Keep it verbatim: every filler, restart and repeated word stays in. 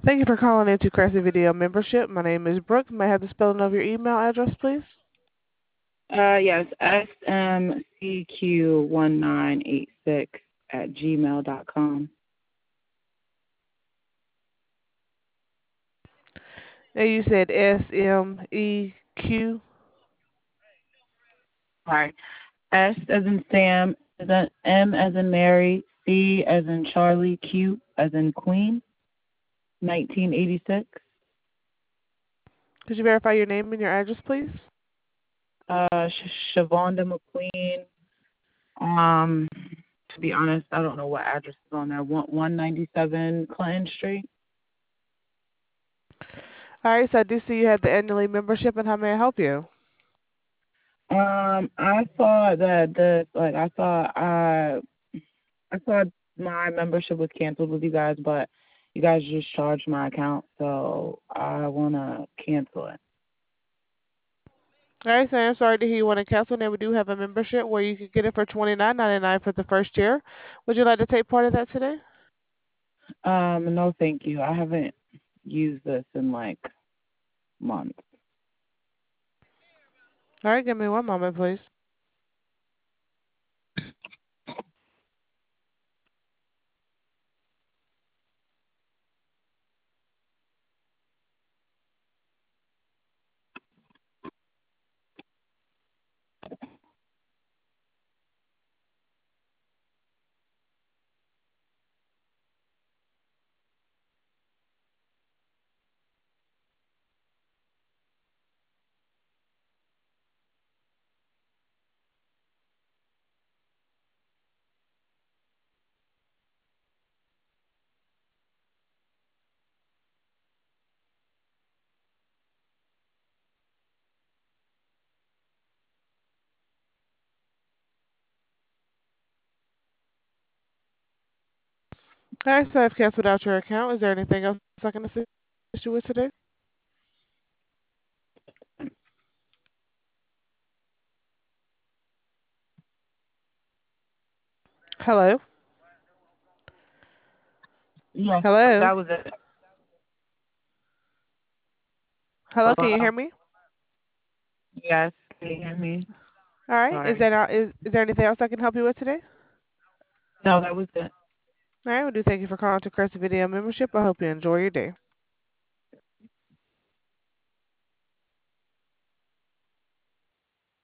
Thank you for calling into Cressy Video Membership. My name is Brooke. May I have the spelling of your email address, please? Uh, yes, S M C Q one nine eight six at gmail dot com. And you said S M E Q. Sorry. S as in Sam, as in M as in Mary, C as in Charlie, Q as in Queen, nineteen eighty-six. Could you verify your name and your address, please? Uh, Sh- Shavonda McQueen. Um, to be honest, I don't know what address is on there. One one ninety seven Clinton Street. All right, so I do see you have the annually membership, and how may I help you? Um, I saw that the like I saw I I saw my membership was canceled with you guys, but you guys just charged my account, so I wanna cancel it. All right, so I'm sorry to hear you want to cancel. Now we do have a membership where you could get it for twenty-nine ninety-nine for the first year. Would you like to take part of that today? Um, no, thank you. I haven't used this in like months. All right, give me one moment, please. All right, so I've canceled out your account. Is there anything else I can assist you with today? Hello? Yes, Hello? that was it. Hello, can you Hello? hear me? Yes, can you hear me? All right, is Sorry. there, not, is, is there anything else I can help you with today? No, that was it. All right, we do thank you for calling to Crest Video Membership. I hope you enjoy your day.